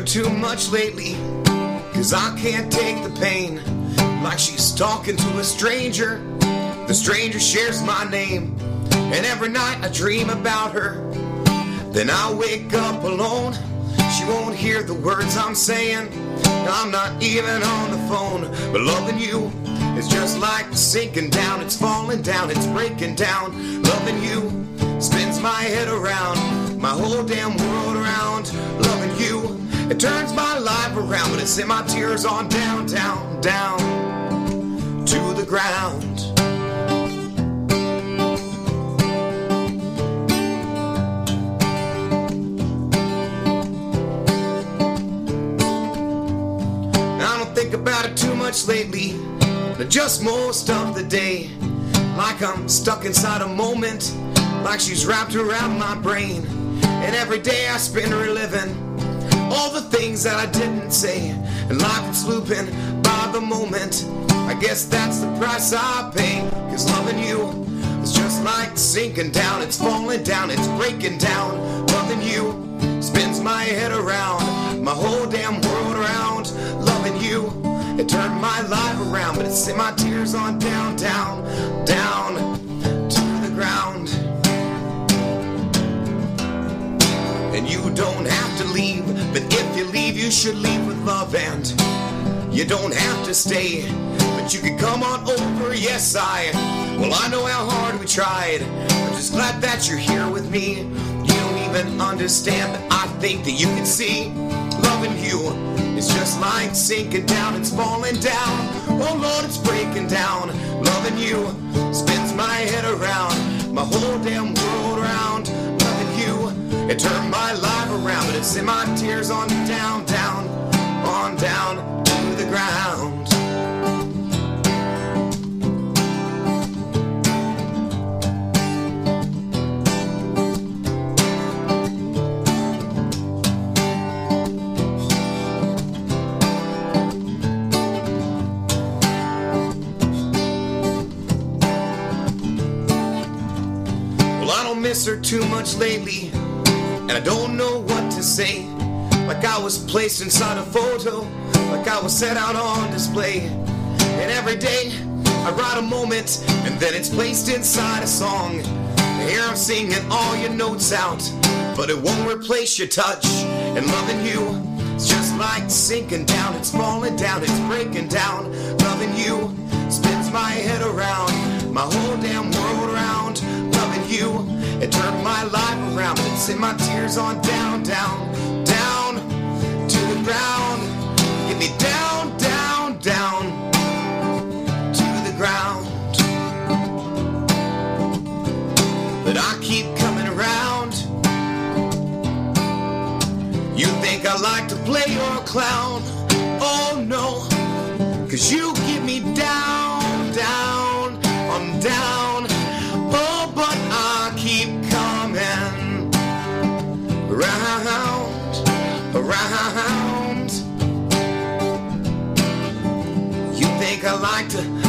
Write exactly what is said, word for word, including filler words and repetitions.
too much lately, 'cause I can't take the pain. Like she's talking to a stranger, the stranger shares my name, and every night I dream about her. Then I wake up alone, she won't hear the words I'm saying. I'm not even on the phone, but loving you is just like sinking down. It's falling down, it's breaking down. Loving you spins my head around, my whole damn world around. Loving you, it turns my life around, but it sent my tears on down, down, down to the ground. Think about it too much lately, but just most of the day. Like I'm stuck inside a moment, like she's wrapped around my brain. And every day I spend reliving all the things that I didn't say, and life is looping by the moment. I guess that's the price I pay, 'cause loving you is just like sinking down. It's falling down, it's breaking down. Loving you spins my head around, my whole damn world around. Loving you, it turned my life around, but it sent my tears on down, down, down to the ground. And you don't have to leave, but if you leave, you should leave with love. And you don't have to stay, but you can come on over. Yes, I, well, I know how hard we tried. I'm just glad that you're here with me. You don't even understand, but I think that you can see. Loving you, it's just like sinking down, it's falling down. Oh Lord, it's breaking down. Loving you spins my head around, my whole damn world around. Loving you, it turned my life around, but it sent my tears on down, down, on down to the ground. Miss her too much lately, and I don't know what to say. Like I was placed inside a photo, like I was set out on display. And every day I write a moment, and then it's placed inside a song. Here I'm singing all your notes out, but it won't replace your touch. And loving you, it's just like sinking down, it's falling down, it's breaking down. Loving you spins my head around, my whole damn world around. Loving you, it turned my life around, but it sent my tears on down, down, down to the ground. Get me down, down, down to the ground. But I keep coming around. You think I like to play your clown? Oh no, 'cause you get me down, down, on down. Oh, but I keep coming around, around. You think I like to